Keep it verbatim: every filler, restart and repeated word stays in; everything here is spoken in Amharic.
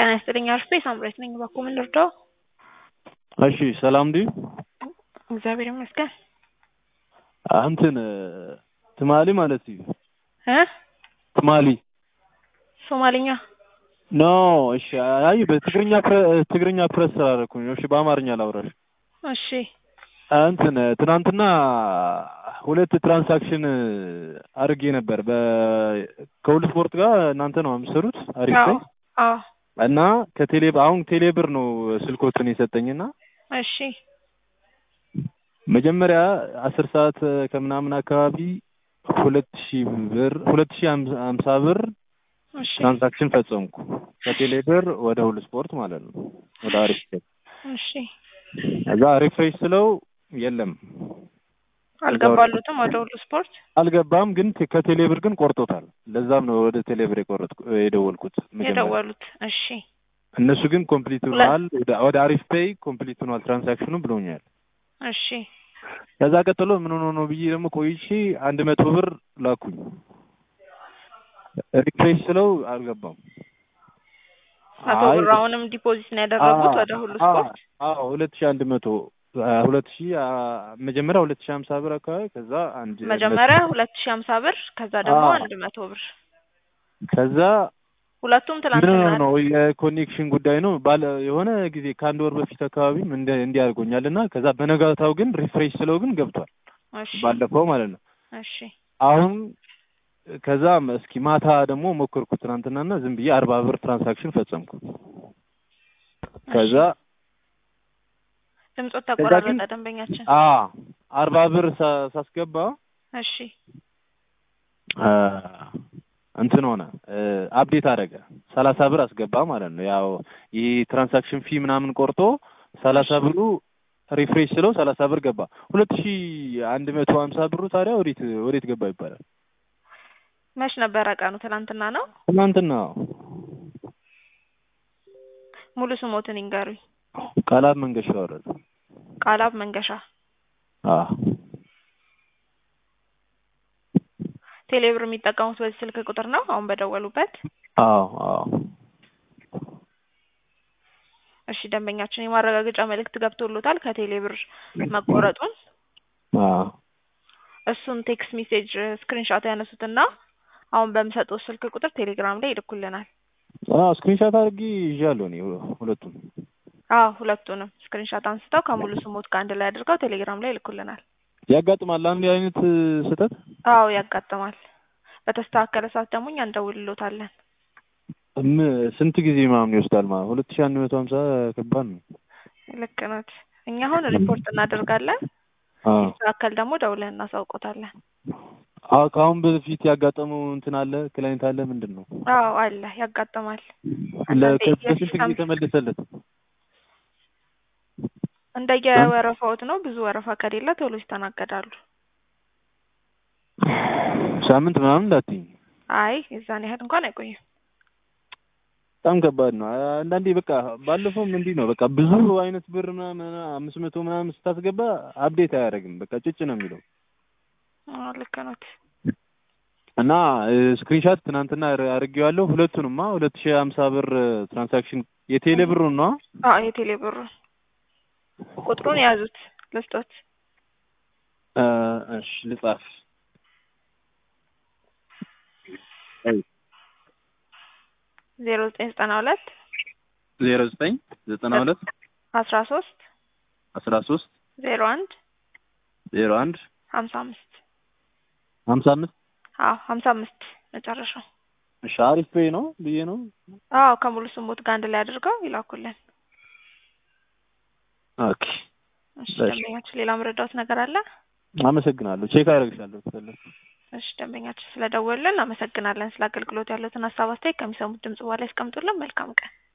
ጤና ይስጥልኝ አርፌ ሳምሬት ነኝ ባኮ ምን ልርዳው? እሺ ሰላም ዲ እግዚአብሔር ይመስገን። አንተን ትማሊ ማለት ነው እ ትማሊ ሶማሊኛ ኖ እሺ አይ በትግርኛ ትግርኛ ፕሬስ አደረኩኝ። እሺ በአማርኛ ላውራሽ። እሺ አንተን ትናንትና ሁለት ትራንዛክሽን አርጌ ነበር በኮል ስፖርት ጋር እናንተ ነው የምትሰሩት አሪፍ አዎ ነው አዎ እና ከቴሌብ አሁን ቴሌብር ነው ስልኮቱን የሰጠኝና እሺ መጀመሪያ አስር ሰዓት ከምናምን አካባቢ ሁለት ሺህ ብር ሁለት ሺህ ሃምሳ ብር እሺ ትራንዛክሽን ፈጸምኩ ከቴሌብር ወደ ሁሉ ስፖርት ማለት ነው ወደ አሪፍ እሺ እዛ ሪፍሬሽ ስለው የለም አልገባሉትም ወደ ሁሉ ስፖርት አልገባም ግን ከቴሌብር ግን ቆርጦታል። ለዛም ነው ወደ ቴሌብር የቆረጥኩ የደወልኩት መጀመሪያ የደወሉት። እሺ እነሱ ግን ኮምፕሊት ሆኗል ወደ አሪፍ ፔይ ኮምፕሊት ሆኗል ትራንዛክሽኑ ብሎኛል። እሺ ከዛ ቀጥሎ ምን ሆኖ ነው ብዬ ደግሞ ቆይቼ አንድ መቶ ብር ላኩኝ ሪፍሬሽ ስለው አልገባም። መቶ ብር አሁንም ዲፖዚት ነው ያደረጉት ወደ ሁሉ ስፖርት? አዎ ሁለት ሺህ አንድ መቶ ሁለት ሺህ መጀመሪያ ሁለት ሺህ ሃምሳ ብር አካባቢ ከዛ አንድ መጀመሪያ ሁለት ሺህ ሃምሳ ብር ከዛ ደግሞ አንድ መቶ ብር ከዛ ሁለቱም ትላንትና ነው የኮኔክሽን ጉዳይ ነው ባለ የሆነ ጊዜ ከአንድ ወር በፊት አካባቢም እንደ እንዲያርጎኛልና ከዛ በነጋታው ግን ሪፍሬሽ ስለው ግን ገብቷል። እሺ ባለፈው ማለት ነው። እሺ አሁን ከዛ እስኪ ማታ ደግሞ ሞከርኩት ትናንትናና ዝም ብዬ አርባ ብር ትራንዛክሽን ፈጸምኩ። ከዛ ድምጽ ተቆራረጠ ደንበኛችን። አ አርባ ብር ሳስገባ እሺ አ እንትን ሆነ አፕዴት አደረገ ሰላሳ ብር አስገባ ማለት ነው። ያው ይሄ ትራንዛክሽን ፊ ምናምን ቆርጦ ሰላሳ ብሩ ሪፍሬሽ ስለው ሰላሳ ብር ገባ። ሁለት ሺህ አንድ መቶ ሃምሳ ብሩ ታዲያ ወዴት ወዴት ገባ ይባላል? መች ነበር ቀኑ? ትናንትና ነው። ትናንትና ሙሉ ስሞትን ይንገሩኝ። ቃላብ መንገሻ ወረደ። ቃላብ መንገሻ። አዎ ቴሌብር የሚጠቀሙት በዚህ ስልክ ቁጥር ነው አሁን በደወሉበት? አዎ አዎ። እሺ ደንበኛችን የማረጋገጫ መልእክት ገብቶሎታል ከቴሌብር መቆረጡን? አዎ እሱን ቴክስት ሜሴጅ ስክሪንሾት ያነሱትና አሁን በመሰጠው ስልክ ቁጥር ቴሌግራም ላይ ይልኩልናል። አዎ ስክሪንሾት አድርጊ ይዣለሁ እኔ ሁለቱም። አዎ ሁለቱንም ስክሪንሾት አንስተው ከሙሉ ስሞት ጋር አንድ ላይ አድርገው ቴሌግራም ላይ ይልኩልናል። ያጋጥማል አንድ አይነት ስህተት? አዎ ያጋጥማል። በተስተካከለ ሰዓት ደግሞ እኛ እንደውልሎታለን። እም ስንት ጊዜ ማምን ይወስዳል ማለት ሁለት ሺህ አንድ መቶ ሃምሳ ከባድ ነው። ልክ ነው። እኛ አሁን ሪፖርት እናደርጋለን። አዎ ሲስተካከል ደግሞ ደውለን እናሳውቆታለን። አዎ ካሁን በፊት ያጋጠመው እንትን አለ ክላይንት አለ ምንድነው? አዎ አለ ያጋጥማል። ለከስንት ጊዜ ተመለሰለት? እንደየወረፋዎት ነው። ብዙ ወረፋ ከሌለ ቶሎ ይስተናገዳሉ። ሳምንት ምናምን እንዳትይ። አይ የዛን ያህል እንኳን አይቆይም። በጣም ከባድ ነው። አንዳንዴ በቃ ባለፈውም እንዲህ ነው በቃ ብዙ አይነት ብር ምናምን አምስት መቶ ምናምን ስታስገባ አፕዴት አያደርግም በቃ ጭጭ ነው የሚለው። አዎ ልክ ነው። እና ስክሪንሾት ትናንትና አድርጌዋለሁ ሁለቱንማ ሁለት ሺህ ሃምሳ ብር ትራንዛክሽን የቴሌ ብሩ ነው። አዎ የቴሌ ብሩ ቁጥሩን ያዙት ልስጦት። እ እሺ ልጻፍ። አይ ዜሮ ዘጠኝ ዘጠና ሁለት ዜሮ ዘጠኝ ዘጠና ሁለት አስራ ሶስት አስራ ሶስት ዜሮ አንድ ዜሮ አንድ ሀምሳ አምስት ሀምሳ አምስት አዎ ሀምሳ አምስት መጨረሻው። እሺ አሪፍ ፔይ ነው ብዬ ነው። አዎ ከሙሉ ስሞት ጋር አንድ ላይ አድርገው ይላኩልን። ኦኬ እሺ ደንበኛችን ሌላ መረዳት ነገር አለ? አመሰግናለሁ። ቼክ አደርግሻለሁ ተፈለኩ። እሺ ደንበኛችን ስለደወልን አመሰግናለን። ስለ አገልግሎት ያለውን ሀሳብ አስተያየት ከሚሰሙት ድምጽ በኋላ ያስቀምጡልን። መልካም ቀን።